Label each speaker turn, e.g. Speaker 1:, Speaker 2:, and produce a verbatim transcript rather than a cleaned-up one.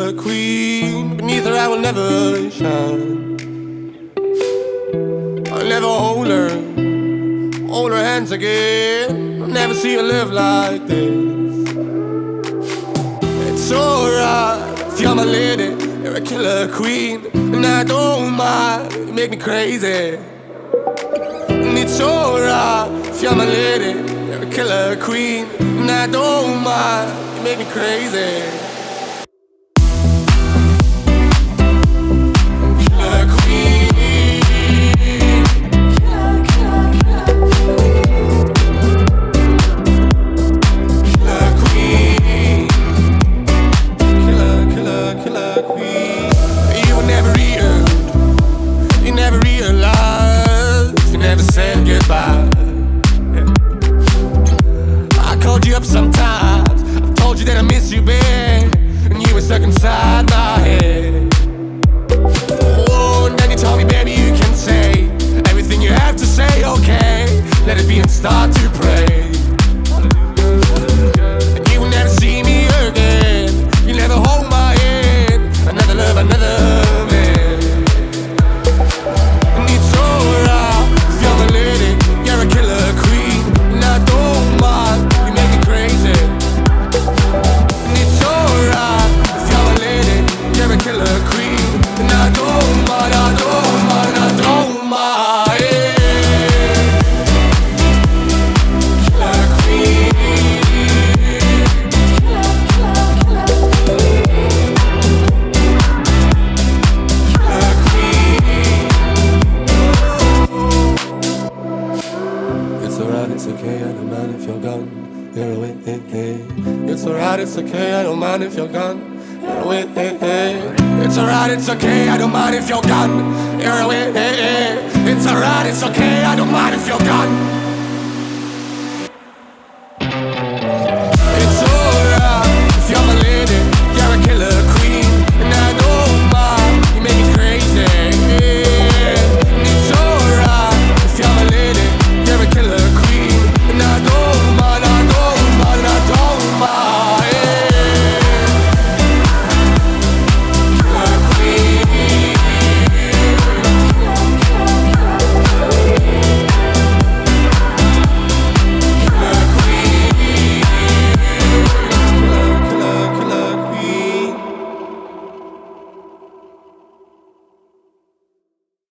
Speaker 1: killer queen. Beneath her I will never shine. I'll never hold her, hold her hands again. I'll never see her live like this. It's alright if you're my lady, you're a killer queen, and I don't mind, you make me crazy. And it's alright if you're my lady, you're a killer queen, and I don't mind, you make me crazy. Sometimes I told you that I miss you, babe, and you were stuck inside my head. Oh, and then you told me, baby, you can say everything you have to say, okay? Let it be and start to pray. And you will never see me again. You never hold my hand. Another love, another man. And it's alright if you're my lady, you're a killer queen, and I don't mind. Killer queen, and I don't mind, I don't mind, I don't mind. Killer queen, killer queen. It's alright, it's okay, I don't mind if you're gone. You're away, hey, hey. It's alright, it's okay, I don't mind if you're gone. You're away, hey, hey. It's alright, it's okay, I don't mind if you're gone. You're away, hey, hey. It's alright, it's okay, I don't mind if you're gone.